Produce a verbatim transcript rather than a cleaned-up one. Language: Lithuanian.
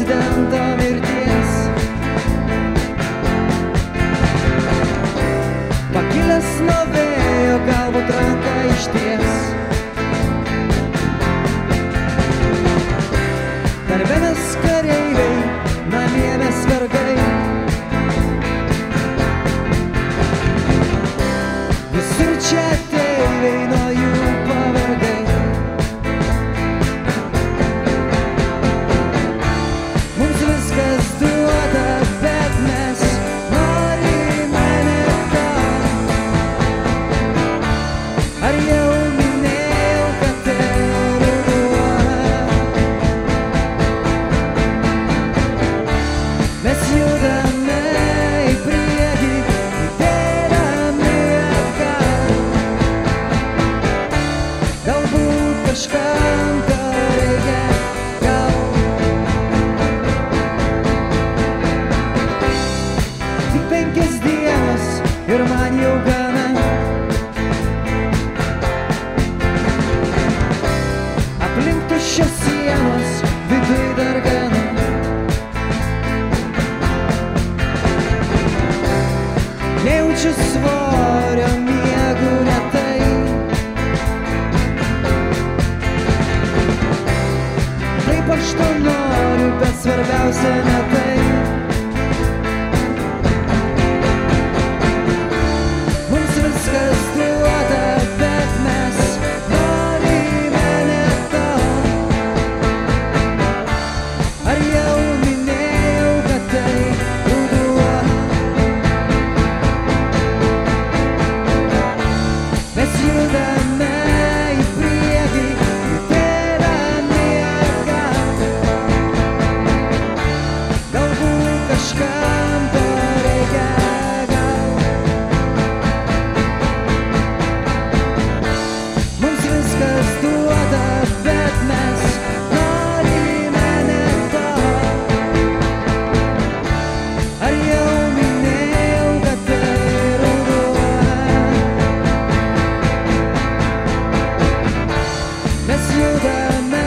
prezidento mirties. Pakilęs nuo vėjo, galbūt ranką išties. Darbe mes kareiviai, namie mes vergai. Visur čia ateiviai, nuo jų pavargai. Mums viskas duota, bet mes norime ne to. Ar jau minėjau, kad tai ruduo? Mes judame į priekį, judėdami atgal. Galbūt kažkam to reikia, gal. Tik penkias dienas ir man jau gana. Aplink tuščios sienos, viduj dar gana. Nejaučiu svorio, miegu retai. Taip aš to noriu, bet svarbiausia ne tai. Mums viskas duota, bet mes norime ne to. Ar jau minėjau, kad tai ruduo? Mes judame į priekį, judėdami atgal. Galbūt kažkam to reikia, gal. Mums viskas duota, bet mes norime ne to. Ar jau minėjau, kad tai ruduo? Mes judame